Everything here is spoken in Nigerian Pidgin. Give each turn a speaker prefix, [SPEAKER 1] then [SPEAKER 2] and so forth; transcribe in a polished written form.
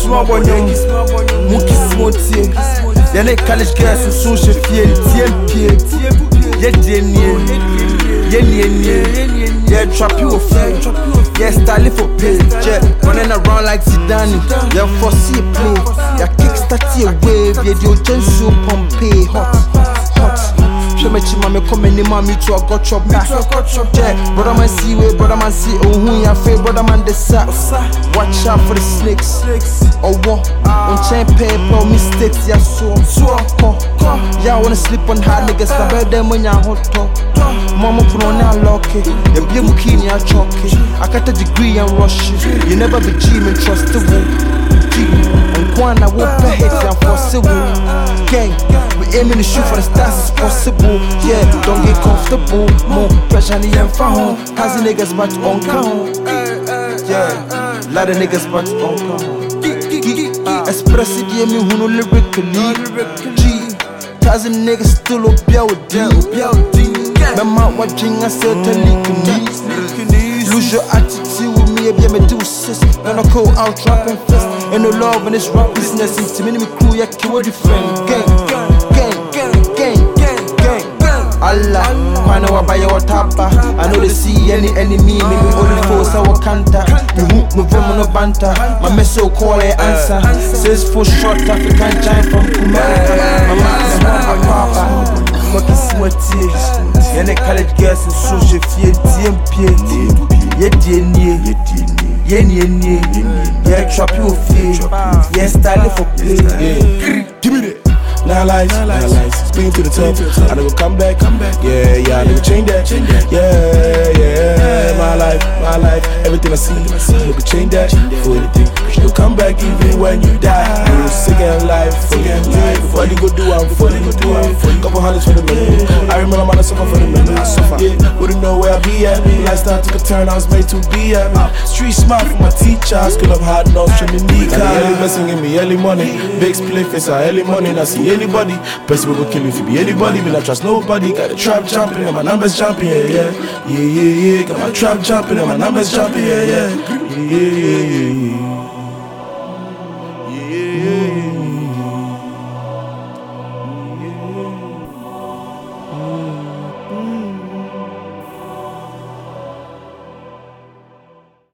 [SPEAKER 1] small boy, Mookie Smotie. Y'a college girls so she feel TMP. Yeah, trap you a friend. Yeah, style for pay. Yeah, running around like Zidane. Yeah, foresee play. Yeah, kickstart your wave. Yeah, your gen so Pompeii. Hot. Show me chima me come any man me to a got chop back. Yeah, brother man see way, brother man see oh who ya fail, brother man the sack. Watch out for the snakes. Or what? On chain paper mistakes, yeah so. Yeah, I wanna sleep on hard niggas, I bet them when ya hot top. Mama put on that lucky. You be mukini a chalky. I got a degree and rush. You never be G and trustable. G and one I won't pay hate and possible. Gang, we aiming to shoot for the stars as possible. Yeah, don't get comfortable. More pressure on the young phone. Cause the niggas but on count. Yeah, lot of niggas but on count. Express it, yeah, me who no lyrically. G, cause the niggas still up here with D. Mama watching I said to lose your attitude with me, if you me do sis. When I go out rapping fast, and no love in this rap business. It's me crew, yeah, kill the friend. Gang. Allah, I know I buy your tapa. I know they see any enemy, maybe only force our canter. Me from no banter, my message call it answer. Says for short African giant from Kumara. My man is papa. Mookie Smotie. Y'a college girls so she feel TMP. Yeah, trap you feel. Yeah, style for play.
[SPEAKER 2] Give me that. Now lights, spin to the top. I never come back. Yeah, I never change that. Yeah, my life, everything I see, I never change that for anything. You still come back even when you die. You sick and life, before you go do, I'm for you. Couple hundreds for the minute. I remember I'm on a suffer for the minute. Yeah, wouldn't know where I be at. Lifestyle took a turn, I was made to be at. Street smart for my teacher, school of hard knocks, trimming knee. Early blessing give me early money. Big split face, early money, and I see anybody. Person will kill if you be anybody, me not trust nobody. Got a trap jumping and my numbers jumping, yeah. Got my trap jumping and my numbers jumping, yeah.